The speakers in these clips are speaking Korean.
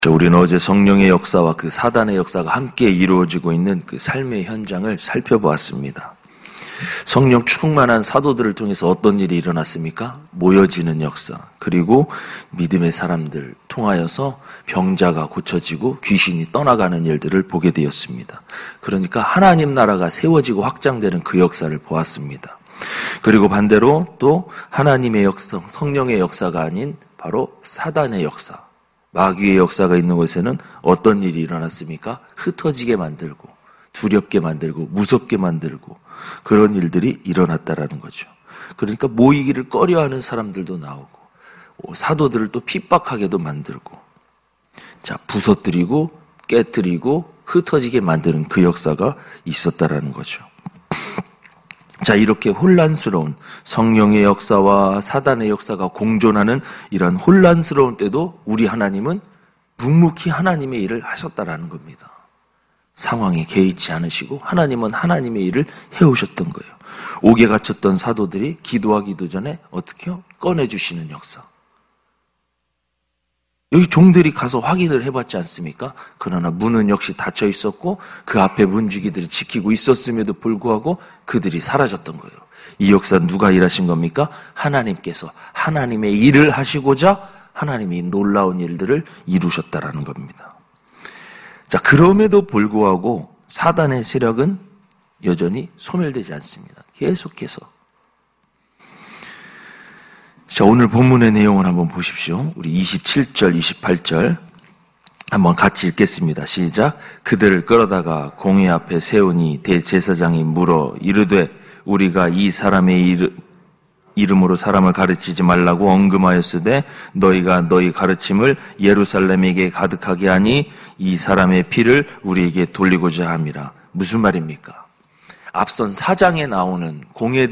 우리는 어제 성령의 역사와 그 사단의 역사가 함께 이루어지고 있는 그 삶의 현장을 살펴보았습니다. 성령 충만한 사도들을 통해서 어떤 일이 일어났습니까? 모여지는 역사, 그리고 믿음의 사람들 통하여서 병자가 고쳐지고 귀신이 떠나가는 일들을 보게 되었습니다. 그러니까 하나님 나라가 세워지고 확장되는 그 역사를 보았습니다. 그리고 반대로 또 하나님의 역사, 성령의 역사가 아닌 바로 사단의 역사, 마귀의 역사가 있는 곳에는 어떤 일이 일어났습니까? 흩어지게 만들고 두렵게 만들고 무섭게 만들고 그런 일들이 일어났다라는 거죠. 그러니까 모이기를 꺼려하는 사람들도 나오고 사도들을 또 핍박하게도 만들고 부서뜨리고 깨뜨리고 흩어지게 만드는 그 역사가 있었다라는 거죠. 이렇게 혼란스러운 성령의 역사와 사단의 역사가 공존하는 이런 혼란스러운 때도 우리 하나님은 묵묵히 하나님의 일을 하셨다라는 겁니다. 상황에 개의치 않으시고 하나님은 하나님의 일을 해오셨던 거예요. 옥에 갇혔던 사도들이 기도하기도 전에 어떻게요? 꺼내주시는 역사. 여기 종들이 가서 확인을 해봤지 않습니까? 그러나 문은 역시 닫혀 있었고 그 앞에 문지기들이 지키고 있었음에도 불구하고 그들이 사라졌던 거예요. 이 역사는 누가 일하신 겁니까? 하나님께서 하나님의 일을 하시고자 하나님이 놀라운 일들을 이루셨다라는 겁니다. 그럼에도 불구하고 사단의 세력은 여전히 소멸되지 않습니다. 계속해서. 오늘 본문의 내용을 한번 보십시오. 우리 27절, 28절 한번 같이 읽겠습니다. 시작. 그들을 끌어다가 공회 앞에 세우니 대제사장이 물어 이르되 우리가 이 사람의 이름으로 사람을 가르치지 말라고 언금하였으되 너희가 너희 가르침을 예루살렘에게 가득하게 하니 이 사람의 피를 우리에게 돌리고자 함이라. 무슨 말입니까? 앞선 4장에 나오는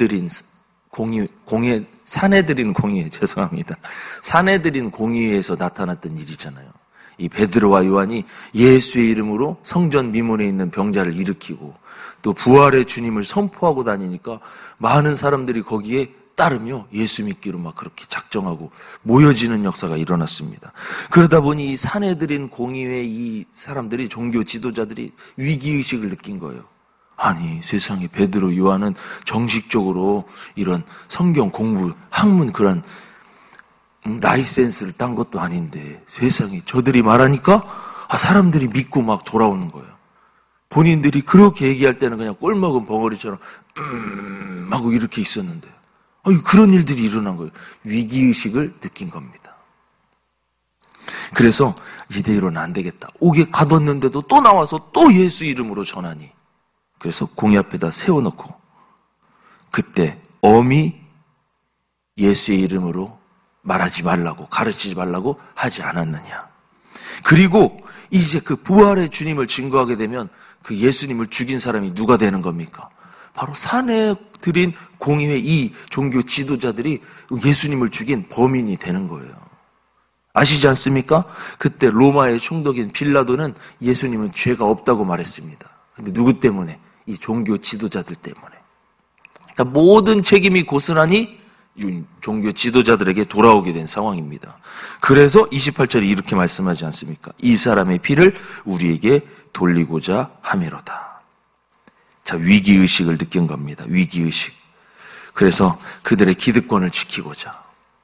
사내들인 공의회, 죄송합니다. 사내들인 공의회에서 나타났던 일이잖아요. 이 베드로와 요한이 예수의 이름으로 성전 미문에 있는 병자를 일으키고 또 부활의 주님을 선포하고 다니니까 많은 사람들이 거기에 따르며 예수 믿기로 막 그렇게 작정하고 모여지는 역사가 일어났습니다. 그러다 보니 이 사내들인 공의회 이 사람들이 종교 지도자들이 위기의식을 느낀 거예요. 아니 세상에 베드로 요한은 정식적으로 이런 성경 공부 학문 그런 라이센스를 딴 것도 아닌데 세상에 저들이 말하니까 사람들이 믿고 막 돌아오는 거예요. 본인들이 그렇게 얘기할 때는 그냥 꼴먹은 벙어리처럼 하고 이렇게 있었는데 그런 일들이 일어난 거예요. 위기의식을 느낀 겁니다. 그래서 이대로는 안 되겠다. 옥에 가뒀는데도 또 나와서 또 예수 이름으로 전하니 그래서 공회 앞에다 세워놓고 그때 엄히 예수의 이름으로 말하지 말라고 가르치지 말라고 하지 않았느냐. 그리고 이제 그 부활의 주님을 증거하게 되면 그 예수님을 죽인 사람이 누가 되는 겁니까? 바로 사내들인 공의회 이 종교 지도자들이 예수님을 죽인 범인이 되는 거예요. 아시지 않습니까? 그때 로마의 총독인 빌라도는 예수님은 죄가 없다고 말했습니다. 근데 누구 때문에? 이 종교 지도자들 때문에. 그러니까 모든 책임이 고스란히 종교 지도자들에게 돌아오게 된 상황입니다. 그래서 28절에 이렇게 말씀하지 않습니까? 이 사람의 피를 우리에게 돌리고자 함이로다. 위기의식을 느낀 겁니다. 위기의식. 그래서 그들의 기득권을 지키고자.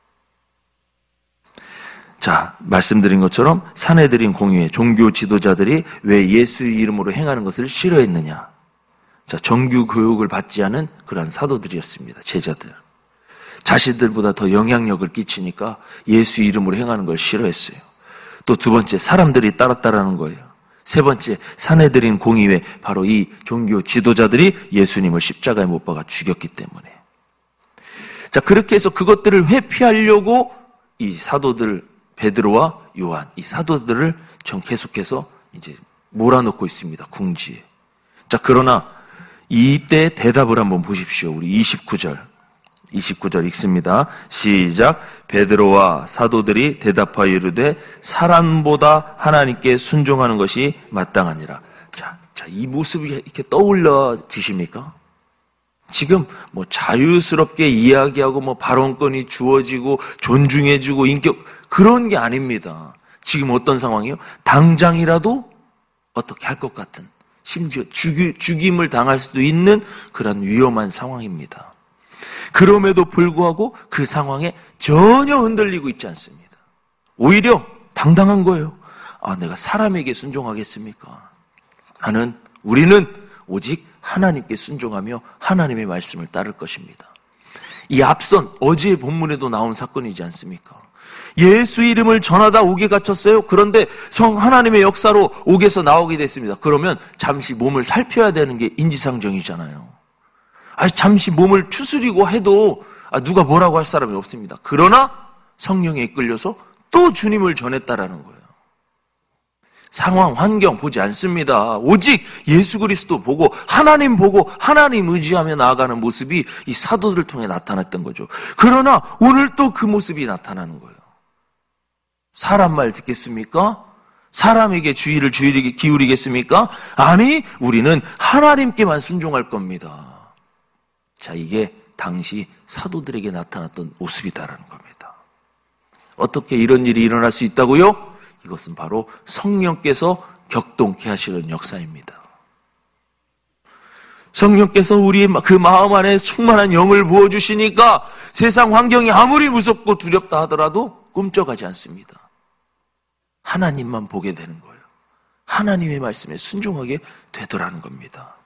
말씀드린 것처럼 사내들인 공의회 종교 지도자들이 왜 예수의 이름으로 행하는 것을 싫어했느냐. 정규 교육을 받지 않은 그러한 사도들이었습니다. 제자들. 자신들보다 더 영향력을 끼치니까 예수 이름으로 행하는 걸 싫어했어요. 또 두 번째, 사람들이 따랐다라는 거예요. 세 번째, 사내들인 공의회, 바로 이 종교 지도자들이 예수님을 십자가에 못 박아 죽였기 때문에. 그렇게 해서 그것들을 회피하려고 이 사도들, 베드로와 요한, 이 사도들을 계속해서 이제 몰아넣고 있습니다. 궁지에. 그러나 이때 대답을 한번 보십시오. 우리 29절 읽습니다. 시작. 베드로와 사도들이 대답하여 이르되 사람보다 하나님께 순종하는 것이 마땅하니라. 이 모습이 이렇게 떠올려지십니까? 지금 자유스럽게 이야기하고 발언권이 주어지고 존중해주고 인격 그런 게 아닙니다. 지금 어떤 상황이요? 당장이라도 어떻게 할 것 같은, 심지어 죽임을 당할 수도 있는 그런 위험한 상황입니다. 그럼에도 불구하고 그 상황에 전혀 흔들리고 있지 않습니다. 오히려 당당한 거예요. 내가 사람에게 순종하겠습니까? 우리는 오직 하나님께 순종하며 하나님의 말씀을 따를 것입니다. 이 앞선 어제의 본문에도 나온 사건이지 않습니까? 예수 이름을 전하다 옥에 갇혔어요. 그런데 하나님의 역사로 옥에서 나오게 됐습니다. 그러면 잠시 몸을 살펴야 되는 게 인지상정이잖아요. 잠시 몸을 추스리고 해도 누가 뭐라고 할 사람이 없습니다. 그러나 성령에 이끌려서 또 주님을 전했다라는 거예요. 상황, 환경 보지 않습니다. 오직 예수 그리스도 보고 하나님 의지하며 나아가는 모습이 이 사도들을 통해 나타났던 거죠. 그러나 오늘 또 그 모습이 나타나는 거예요. 사람 말 듣겠습니까? 사람에게 주의를 기울이겠습니까? 아니, 우리는 하나님께만 순종할 겁니다. 자, 이게 당시 사도들에게 나타났던 모습이다라는 겁니다. 어떻게 이런 일이 일어날 수 있다고요? 이것은 바로 성령께서 격동케 하시는 역사입니다. 성령께서 우리의 그 마음 안에 충만한 영을 부어주시니까 세상 환경이 아무리 무섭고 두렵다 하더라도 꿈쩍하지 않습니다. 하나님만 보게 되는 거예요. 하나님의 말씀에 순종하게 되더라는 겁니다.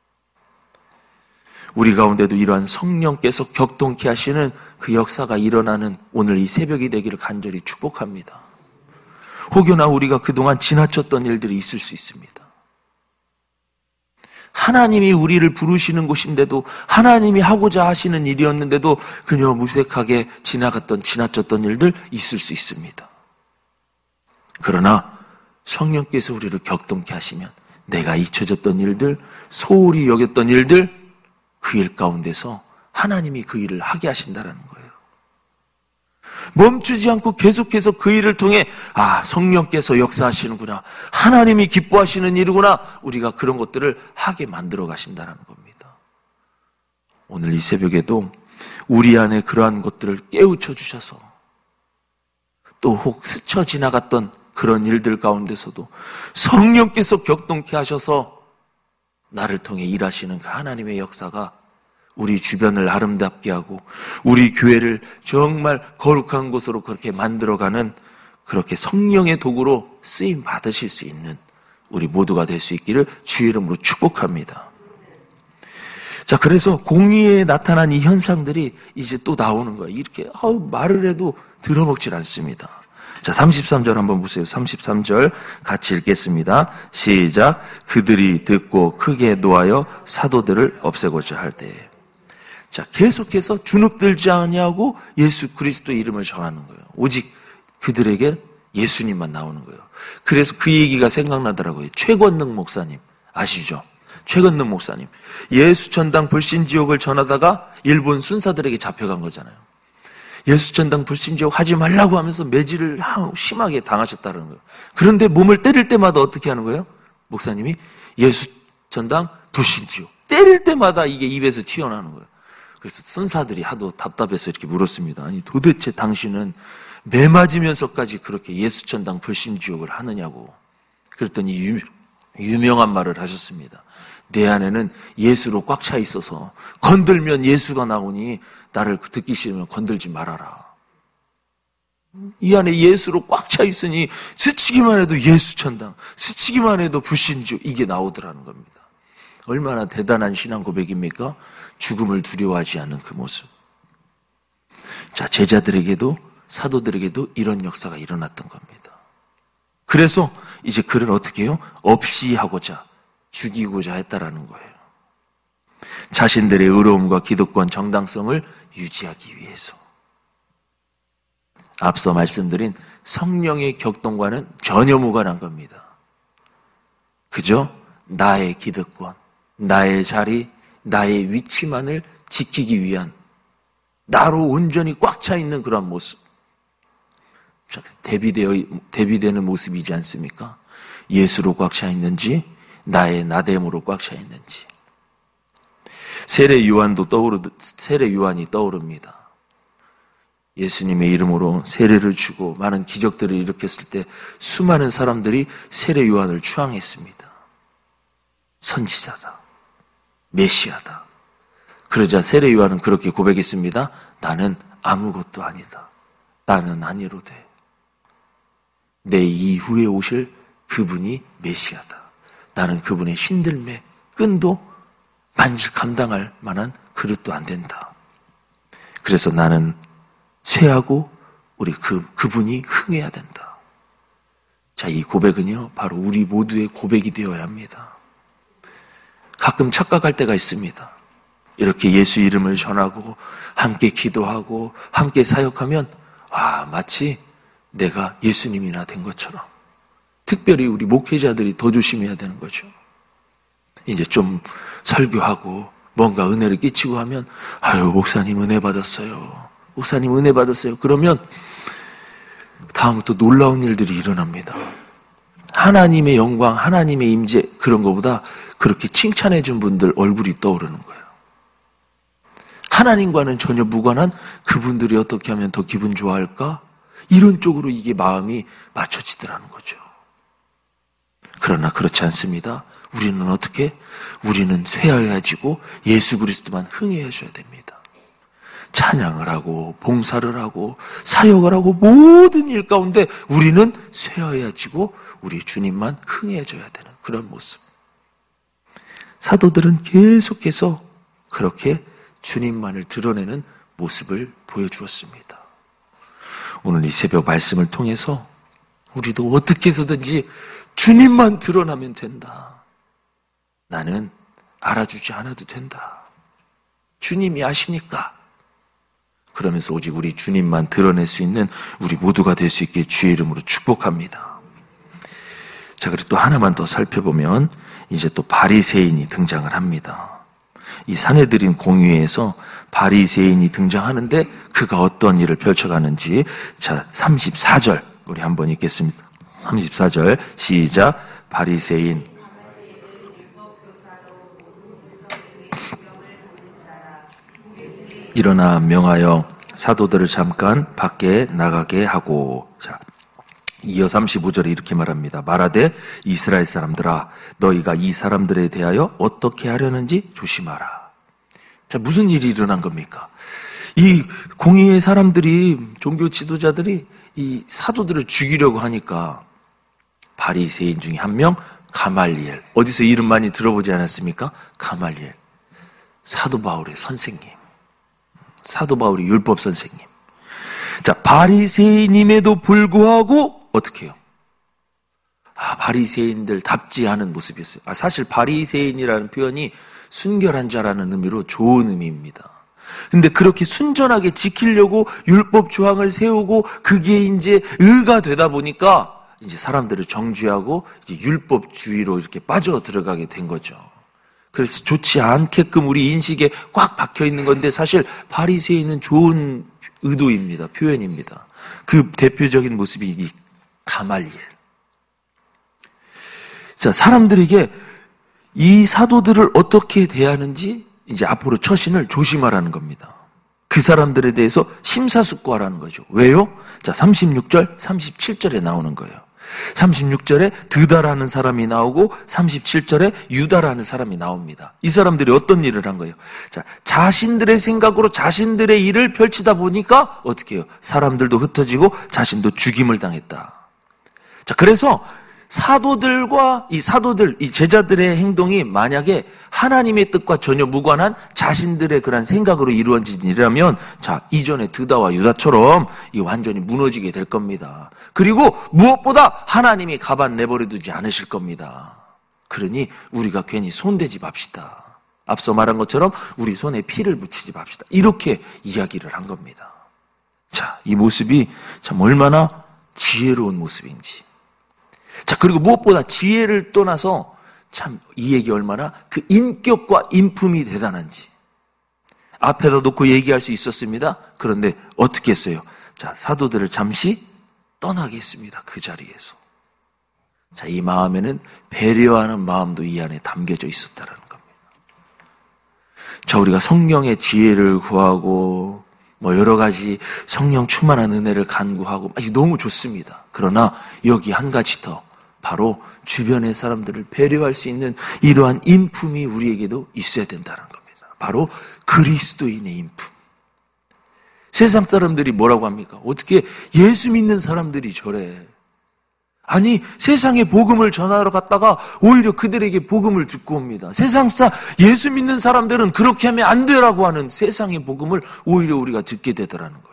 우리 가운데도 이러한 성령께서 격동케 하시는 그 역사가 일어나는 오늘 이 새벽이 되기를 간절히 축복합니다. 혹여나 우리가 그동안 지나쳤던 일들이 있을 수 있습니다. 하나님이 우리를 부르시는 곳인데도 하나님이 하고자 하시는 일이었는데도 그저 무색하게 지나쳤던 일들 있을 수 있습니다. 그러나 성령께서 우리를 격동케 하시면 내가 잊혀졌던 일들, 소홀히 여겼던 일들, 그 일 가운데서 하나님이 그 일을 하게 하신다는 거예요. 멈추지 않고 계속해서 그 일을 통해 성령께서 역사하시는구나, 하나님이 기뻐하시는 일이구나, 우리가 그런 것들을 하게 만들어 가신다는 겁니다. 오늘 이 새벽에도 우리 안에 그러한 것들을 깨우쳐 주셔서 또 혹 스쳐 지나갔던 그런 일들 가운데서도 성령께서 격동케 하셔서 나를 통해 일하시는 그 하나님의 역사가 우리 주변을 아름답게 하고 우리 교회를 정말 거룩한 곳으로 그렇게 만들어가는, 그렇게 성령의 도구로 쓰임 받으실 수 있는 우리 모두가 될 수 있기를 주의 이름으로 축복합니다. 자, 그래서 공의에 나타난 이 현상들이 이제 또 나오는 거예요. 이렇게 말을 해도 들어먹질 않습니다. 자, 33절 한번 보세요. 33절 같이 읽겠습니다. 시작. 그들이 듣고 크게 노하여 사도들을 없애고자 할 때에. 자, 계속해서 주눅들지 않냐고 예수 그리스도 이름을 전하는 거예요. 오직 그들에게 예수님만 나오는 거예요. 그래서 그 얘기가 생각나더라고요. 최권능 목사님 아시죠? 최권능 목사님, 예수전당 불신지옥을 전하다가 일본 순사들에게 잡혀간 거잖아요. 예수전당 불신지옥 하지 말라고 하면서 매질을 심하게 당하셨다는 거예요. 그런데 몸을 때릴 때마다 어떻게 하는 거예요? 목사님이 예수전당 불신지옥 때릴 때마다 이게 입에서 튀어나오는 거예요. 그래서 순사들이 하도 답답해서 이렇게 물었습니다. 아니, 도대체 당신은 매 맞으면서까지 그렇게 예수전당 불신지옥을 하느냐고. 그랬더니 유명한 말을 하셨습니다. 내 안에는 예수로 꽉 차 있어서 건들면 예수가 나오니 나를 듣기 싫으면 건들지 말아라. 이 안에 예수로 꽉 차 있으니 스치기만 해도 예수천당, 스치기만 해도 불신지옥, 이게 나오더라는 겁니다. 얼마나 대단한 신앙 고백입니까? 죽음을 두려워하지 않는 그 모습. 자, 제자들에게도 사도들에게도 이런 역사가 일어났던 겁니다. 그래서 이제 그를 어떻게 해요? 없이하고자, 죽이고자 했다라는 거예요. 자신들의 의로움과 기득권, 정당성을 유지하기 위해서. 앞서 말씀드린 성령의 격동과는 전혀 무관한 겁니다. 그저 나의 기득권, 나의 자리, 나의 위치만을 지키기 위한, 나로 온전히 꽉 차 있는 그런 모습. 대비되는 모습이지 않습니까? 예수로 꽉 차 있는지, 나의 나됨으로 꽉 차 있는지. 세례 요한이 떠오릅니다. 예수님의 이름으로 세례를 주고 많은 기적들을 일으켰을 때 수많은 사람들이 세례 요한을 추앙했습니다. 선지자다. 메시아다. 그러자 세례 요한은 그렇게 고백했습니다. 나는 아무것도 아니다. 나는 아니로되 내 이후에 오실 그분이 메시아다. 나는 그분의 신들매 끈도 만질 감당할 만한 그릇도 안 된다. 그래서 나는 쇠하고 우리 그분이 흥해야 된다. 자, 이 고백은요, 바로 우리 모두의 고백이 되어야 합니다. 가끔 착각할 때가 있습니다. 이렇게 예수 이름을 전하고 함께 기도하고 함께 사역하면 마치 내가 예수님이나 된 것처럼. 특별히 우리 목회자들이 더 조심해야 되는 거죠. 이제 좀 설교하고 뭔가 은혜를 끼치고 하면 목사님 은혜 받았어요. 목사님 은혜 받았어요. 그러면 다음부터 놀라운 일들이 일어납니다. 하나님의 영광, 하나님의 임재 그런 것보다 그렇게 칭찬해 준 분들 얼굴이 떠오르는 거예요. 하나님과는 전혀 무관한 그분들이 어떻게 하면 더 기분 좋아할까? 이런 쪽으로 이게 마음이 맞춰지더라는 거죠. 그러나 그렇지 않습니다. 우리는 어떻게? 우리는 쇠하여지고 예수 그리스도만 흥해져야 됩니다. 찬양을 하고 봉사를 하고 사역을 하고 모든 일 가운데 우리는 쇠하여지고 우리 주님만 흥해져야 되는 그런 모습. 사도들은 계속해서 그렇게 주님만을 드러내는 모습을 보여주었습니다. 오늘 이 새벽 말씀을 통해서 우리도 어떻게 해서든지 주님만 드러나면 된다. 나는 알아주지 않아도 된다. 주님이 아시니까. 그러면서 오직 우리 주님만 드러낼 수 있는 우리 모두가 될 수 있게 주의 이름으로 축복합니다. 자, 그리고 또 하나만 더 살펴보면 이제 또 바리새인이 등장을 합니다. 이 산헤드린 공회에서 바리새인이 등장하는데 그가 어떤 일을 펼쳐가는지 자 34절 우리 한번 읽겠습니다. 34절 시작. 바리새인 일어나 명하여 사도들을 잠깐 밖에 나가게 하고 자 이어 35절에 이렇게 말합니다. 말하되 이스라엘 사람들아 너희가 이 사람들에 대하여 어떻게 하려는지 조심하라. 자, 무슨 일이 일어난 겁니까? 이 공의의 사람들이 종교 지도자들이 이 사도들을 죽이려고 하니까 바리새인 중에 한 명 가말리엘. 어디서 이름 많이 들어보지 않았습니까? 가말리엘. 사도 바울의 선생님. 사도 바울의 율법 선생님. 자, 바리새인임에도 불구하고 어떻게 해요? 바리새인들답지 않은 모습이었어요. 사실 바리새인이라는 표현이 순결한 자라는 의미로 좋은 의미입니다. 근데 그렇게 순전하게 지키려고 율법 조항을 세우고 그게 이제 의가 되다 보니까 이제 사람들을 정죄하고 이제 율법주의로 이렇게 빠져 들어가게 된 거죠. 그래서 좋지 않게끔 우리 인식에 꽉 박혀 있는 건데 사실 바리새인은 좋은 의도입니다. 표현입니다. 그 대표적인 모습이 이 가말리엘. 자, 사람들에게 이 사도들을 어떻게 대하는지 이제 앞으로 처신을 조심하라는 겁니다. 그 사람들에 대해서 심사숙고하라는 거죠. 왜요? 자, 36절, 37절에 나오는 거예요. 36절에 드다라는 사람이 나오고 37절에 유다라는 사람이 나옵니다. 이 사람들이 어떤 일을 한 거예요? 자, 자신들의 생각으로 자신들의 일을 펼치다 보니까 어떻게 해요? 사람들도 흩어지고 자신도 죽임을 당했다. 자, 그래서 사도들과 이 제자들의 행동이 만약에 하나님의 뜻과 전혀 무관한 자신들의 그런 생각으로 이루어진 일이라면 자, 이전에 드다와 유다처럼 이 완전히 무너지게 될 겁니다. 그리고 무엇보다 하나님이 가만 내버려 두지 않으실 겁니다. 그러니 우리가 괜히 손대지 맙시다. 앞서 말한 것처럼 우리 손에 피를 묻히지 맙시다. 이렇게 이야기를 한 겁니다. 자, 이 모습이 참 얼마나 지혜로운 모습인지. 자, 그리고 무엇보다 지혜를 떠나서 참 이 얘기 얼마나 그 인격과 인품이 대단한지. 앞에다 놓고 얘기할 수 있었습니다. 그런데 어떻게 했어요? 자, 사도들을 잠시 떠나게 했습니다. 그 자리에서. 자, 이 마음에는 배려하는 마음도 이 안에 담겨져 있었다는 겁니다. 자, 우리가 성령의 지혜를 구하고 여러 가지 성령 충만한 은혜를 간구하고 너무 좋습니다. 그러나 여기 한 가지 더, 바로 주변의 사람들을 배려할 수 있는 이러한 인품이 우리에게도 있어야 된다는 겁니다. 바로 그리스도인의 인품. 세상 사람들이 뭐라고 합니까? 어떻게 예수 믿는 사람들이 저래? 아니, 세상에 복음을 전하러 갔다가 오히려 그들에게 복음을 듣고 옵니다. 예수 믿는 사람들은 그렇게 하면 안 되라고 하는 세상의 복음을 오히려 우리가 듣게 되더라는 거예요.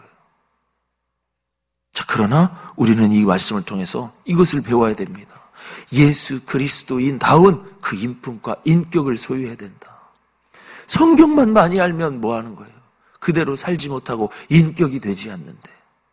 자, 그러나 우리는 이 말씀을 통해서 이것을 배워야 됩니다. 예수 그리스도인다운 그 인품과 인격을 소유해야 된다. 성경만 많이 알면 뭐 하는 거예요? 그대로 살지 못하고 인격이 되지 않는데.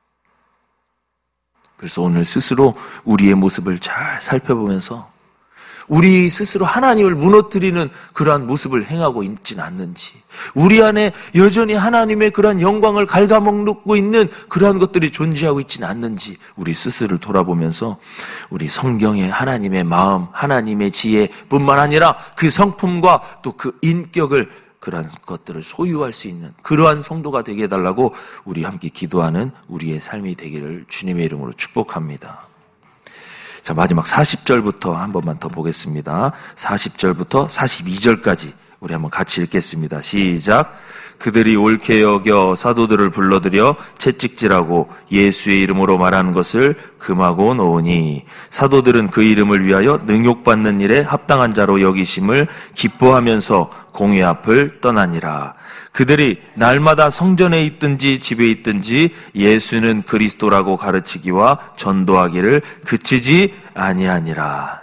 그래서 오늘 스스로 우리의 모습을 잘 살펴보면서 우리 스스로 하나님을 무너뜨리는 그러한 모습을 행하고 있지는 않는지, 우리 안에 여전히 하나님의 그러한 영광을 갉아먹고 있는 그러한 것들이 존재하고 있지는 않는지 우리 스스로를 돌아보면서 우리 성경의 하나님의 마음, 하나님의 지혜뿐만 아니라 그 성품과 또 그 인격을, 그러한 것들을 소유할 수 있는 그러한 성도가 되게 해달라고 우리 함께 기도하는 우리의 삶이 되기를 주님의 이름으로 축복합니다. 자, 마지막 40절부터 한 번만 더 보겠습니다. 40절부터 42절까지 우리 한번 같이 읽겠습니다. 시작. 그들이 옳게 여겨 사도들을 불러들여 채찍질하고 예수의 이름으로 말하는 것을 금하고 놓으니 사도들은 그 이름을 위하여 능욕받는 일에 합당한 자로 여기심을 기뻐하면서 공회 앞을 떠나니라. 그들이 날마다 성전에 있든지 집에 있든지 예수는 그리스도라고 가르치기와 전도하기를 그치지 아니하니라.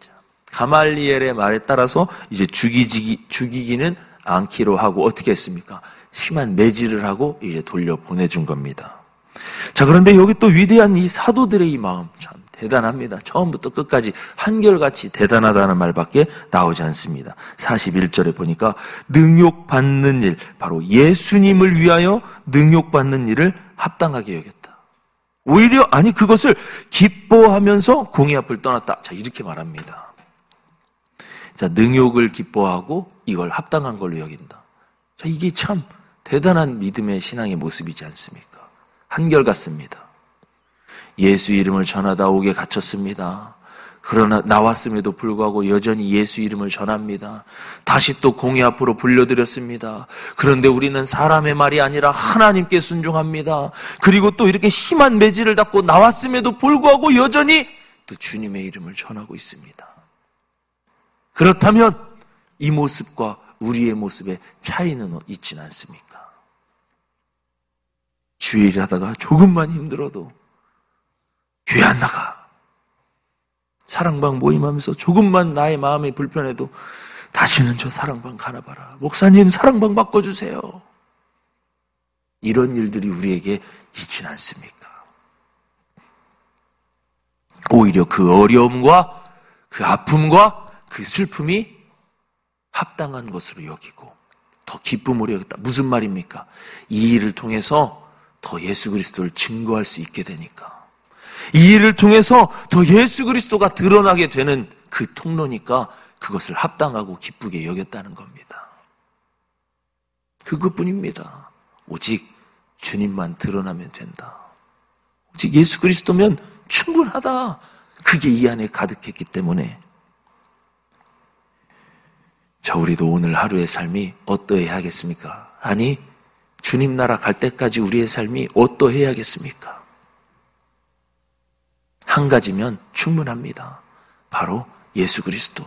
가말리엘의 말에 따라서 이제 죽이기는 않기로 하고 어떻게 했습니까? 심한 매질을 하고 이제 돌려 보내준 겁니다. 자, 그런데 여기 또 위대한 이 사도들의 이 마음 참 대단합니다. 처음부터 끝까지 한결같이 대단하다는 말밖에 나오지 않습니다. 41절에 보니까 능욕받는 일, 바로 예수님을 위하여 능욕받는 일을 합당하게 여겼다. 오히려 그것을 기뻐하면서 공의 앞을 떠났다. 자, 이렇게 말합니다. 자, 능욕을 기뻐하고 이걸 합당한 걸로 여긴다. 자, 이게 참 대단한 믿음의 신앙의 모습이지 않습니까? 한결같습니다. 예수 이름을 전하다 옥에 갇혔습니다. 그러나 나왔음에도 불구하고 여전히 예수 이름을 전합니다. 다시 또 공의 앞으로 불려드렸습니다. 그런데 우리는 사람의 말이 아니라 하나님께 순종합니다. 그리고 또 이렇게 심한 매질을 닫고 나왔음에도 불구하고 여전히 또 주님의 이름을 전하고 있습니다. 그렇다면 이 모습과 우리의 모습의 차이는 있지는 않습니까? 주일 하다가 조금만 힘들어도 교회 안 나가. 사랑방 모임하면서 조금만 나의 마음이 불편해도 다시는 저 사랑방 가나 봐라. 목사님 사랑방 바꿔주세요. 이런 일들이 우리에게 있지는 않습니까? 오히려 그 어려움과 그 아픔과 그 슬픔이 합당한 것으로 여기고 더 기쁨으로 여겼다. 무슨 말입니까? 이 일을 통해서 더 예수 그리스도를 증거할 수 있게 되니까, 이 일을 통해서 더 예수 그리스도가 드러나게 되는 그 통로니까 그것을 합당하고 기쁘게 여겼다는 겁니다. 그것뿐입니다. 오직 주님만 드러나면 된다. 오직 예수 그리스도면 충분하다. 그게 이 안에 가득했기 때문에. 자, 우리도 오늘 하루의 삶이 어떠해야 하겠습니까? 아니, 주님 나라 갈 때까지 우리의 삶이 어떠해야 하겠습니까? 한 가지면 충분합니다. 바로 예수 그리스도.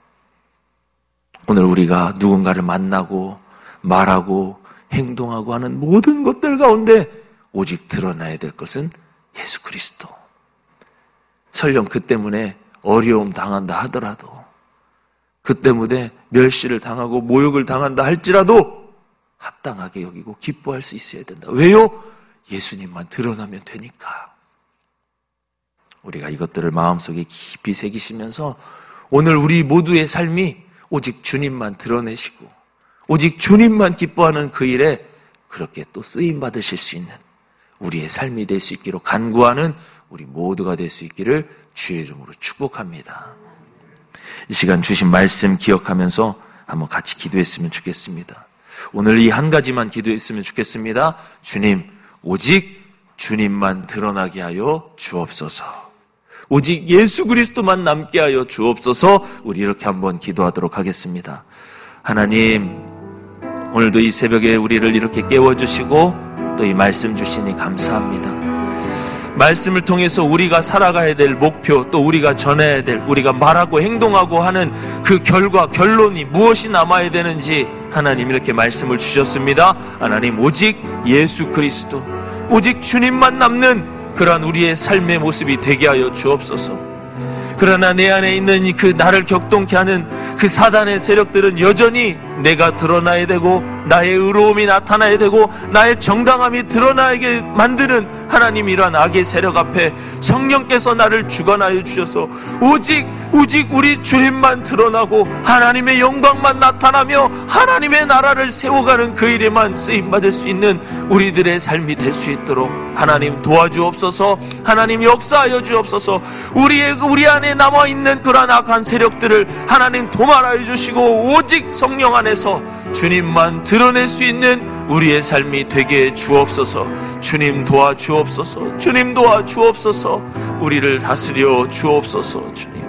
오늘 우리가 누군가를 만나고 말하고 행동하고 하는 모든 것들 가운데 오직 드러나야 될 것은 예수 그리스도. 설령 그 때문에 어려움 당한다 하더라도, 그 때문에 멸시를 당하고 모욕을 당한다 할지라도 합당하게 여기고 기뻐할 수 있어야 된다. 왜요? 예수님만 드러나면 되니까. 우리가 이것들을 마음속에 깊이 새기시면서 오늘 우리 모두의 삶이 오직 주님만 드러내시고 오직 주님만 기뻐하는 그 일에 그렇게 또 쓰임 받으실 수 있는 우리의 삶이 될 수 있기로 간구하는 우리 모두가 될 수 있기를 주의 이름으로 축복합니다. 이 시간 주신 말씀 기억하면서 한번 같이 기도했으면 좋겠습니다. 오늘 이 한 가지만 기도했으면 좋겠습니다. 주님, 오직 주님만 드러나게 하여 주옵소서. 오직 예수 그리스도만 남게 하여 주옵소서. 우리 이렇게 한번 기도하도록 하겠습니다. 하나님, 오늘도 이 새벽에 우리를 이렇게 깨워주시고 또 이 말씀 주시니 감사합니다. 말씀을 통해서 우리가 살아가야 될 목표, 또 우리가 전해야 될, 우리가 말하고 행동하고 하는 그 결과, 결론이 무엇이 남아야 되는지 하나님 이렇게 말씀을 주셨습니다. 하나님, 오직 예수 그리스도, 오직 주님만 남는 그러한 우리의 삶의 모습이 되게 하여 주옵소서. 그러나 내 안에 있는 그 나를 격동케 하는 그 사단의 세력들은 여전히 내가 드러나야 되고 나의 의로움이 나타나야 되고 나의 정당함이 드러나게 만드는 하나님, 이러한 악의 세력 앞에 성령께서 나를 주관하여 주셔서 오직 우리 주님만 드러나고 하나님의 영광만 나타나며 하나님의 나라를 세워가는 그 일에만 쓰임받을 수 있는 우리들의 삶이 될 수 있도록 하나님 도와주옵소서. 하나님 역사하여 주옵소서. 우리 안에 남아있는 그러한 악한 세력들을 하나님 도말하여 주시고 오직 성령 안에서 주님만 드러낼 수 있는 우리의 삶이 되게 해 주옵소서. 주님 도와주옵소서. 주님 도와주옵소서. 우리를 다스려 주옵소서. 주님,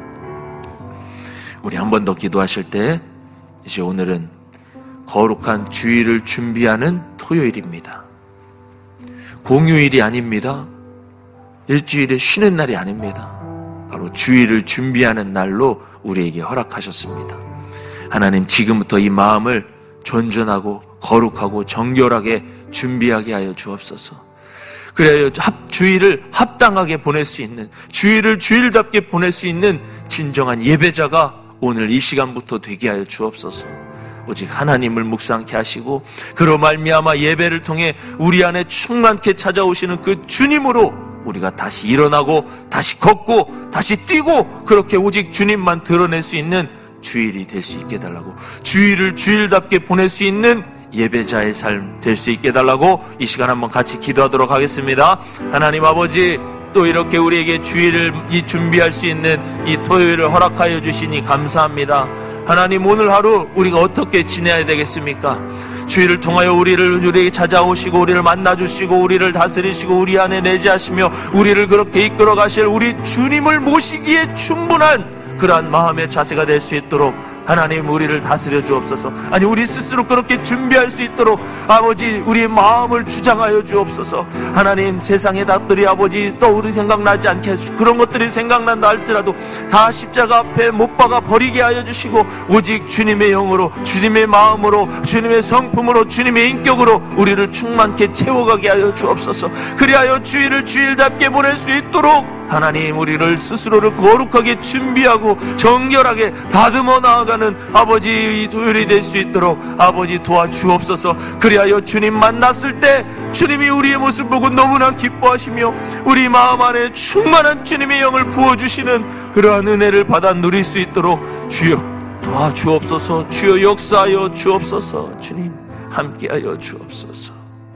우리 한 번 더 기도하실 때 이제 오늘은 거룩한 주일을 준비하는 토요일입니다. 공휴일이 아닙니다. 일주일에 쉬는 날이 아닙니다. 바로 주일을 준비하는 날로 우리에게 허락하셨습니다. 하나님, 지금부터 이 마음을 존전하고 거룩하고 정결하게 준비하게 하여 주옵소서. 그래야 주일을 합당하게 보낼 수 있는, 주일을 주일답게 보낼 수 있는 진정한 예배자가 오늘 이 시간부터 되게 하여 주옵소서. 오직 하나님을 묵상케 하시고 그로 말미암아 예배를 통해 우리 안에 충만케 찾아오시는 그 주님으로 우리가 다시 일어나고 다시 걷고 다시 뛰고 그렇게 오직 주님만 드러낼 수 있는 주일이 될 수 있게 해달라고, 주일을 주일답게 보낼 수 있는 예배자의 삶 될 수 있게 해달라고 이 시간 한번 같이 기도하도록 하겠습니다. 하나님 아버지, 또 이렇게 우리에게 주일을 준비할 수 있는 이 토요일을 허락하여 주시니 감사합니다. 하나님, 오늘 하루 우리가 어떻게 지내야 되겠습니까? 주일을 통하여 우리에게 찾아오시고 우리를 만나주시고 우리를 다스리시고 우리 안에 내재하시며 우리를 그렇게 이끌어 가실 우리 주님을 모시기에 충분한 그러한 마음의 자세가 될 수 있도록 하나님 우리를 다스려 주옵소서. 아니, 우리 스스로 그렇게 준비할 수 있도록 아버지 우리의 마음을 주장하여 주옵소서. 하나님, 세상의 답들이 아버지 떠오르 생각나지 않게 해주시고 그런 것들이 생각난다 할지라도 다 십자가 앞에 못 박아 버리게 하여 주시고 오직 주님의 영으로, 주님의 마음으로, 주님의 성품으로, 주님의 인격으로 우리를 충만케 채워가게 하여 주옵소서. 그리하여 주일을 주일답게 보낼 수 있도록 하나님 우리를 스스로를 거룩하게 준비하고 정결하게 다듬어 나아가는 아버지 이 토요일이 될 수 있도록 아버지 도와주옵소서. 그리하여 주님 만났을 때 주님이 우리의 모습 보고 너무나 기뻐하시며 우리 마음 안에 충만한 주님의 영을 부어주시는 그러한 은혜를 받아 누릴 수 있도록 주여 도와주옵소서. 주여 역사하여 주옵소서. 주님 함께하여 주옵소서.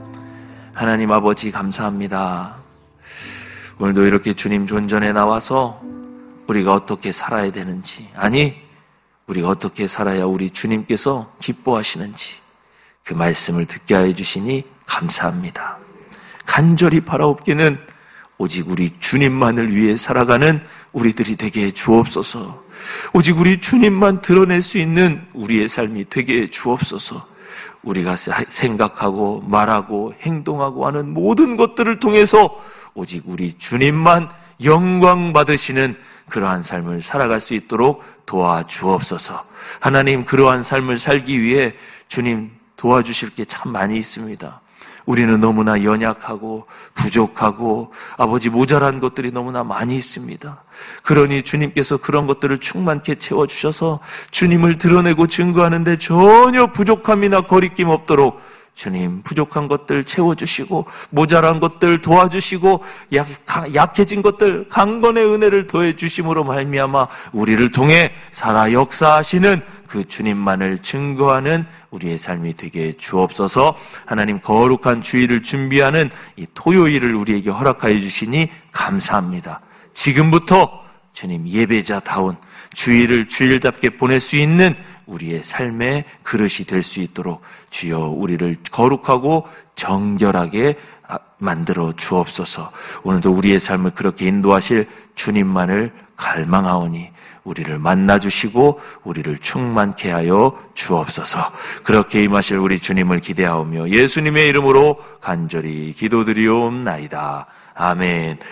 하나님 아버지 감사합니다. 오늘도 이렇게 주님 존전에 나와서 우리가 어떻게 살아야 되는지, 아니 우리가 어떻게 살아야 우리 주님께서 기뻐하시는지 그 말씀을 듣게 하여 주시니 감사합니다. 간절히 바라옵기는 오직 우리 주님만을 위해 살아가는 우리들이 되게 해 주옵소서. 오직 우리 주님만 드러낼 수 있는 우리의 삶이 되게 해 주옵소서. 우리가 생각하고 말하고 행동하고 하는 모든 것들을 통해서 오직 우리 주님만 영광 받으시는 그러한 삶을 살아갈 수 있도록 도와주옵소서. 하나님, 그러한 삶을 살기 위해 주님 도와주실 게 참 많이 있습니다. 우리는 너무나 연약하고 부족하고 아버지 모자란 것들이 너무나 많이 있습니다. 그러니 주님께서 그런 것들을 충만케 채워주셔서 주님을 드러내고 증거하는데 전혀 부족함이나 거리낌 없도록 주님 부족한 것들 채워주시고 모자란 것들 도와주시고 약해진 것들 강건의 은혜를 더해주심으로 말미암아 우리를 통해 살아 역사하시는 그 주님만을 증거하는 우리의 삶이 되게 주옵소서. 하나님, 거룩한 주일을 준비하는 이 토요일을 우리에게 허락하여 주시니 감사합니다. 지금부터 주님 예배자다운 주일을 주일답게 보낼 수 있는 우리의 삶의 그릇이 될 수 있도록 주여 우리를 거룩하고 정결하게 만들어 주옵소서. 오늘도 우리의 삶을 그렇게 인도하실 주님만을 갈망하오니 우리를 만나주시고 우리를 충만케 하여 주옵소서. 그렇게 임하실 우리 주님을 기대하오며 예수님의 이름으로 간절히 기도드리옵나이다. 아멘.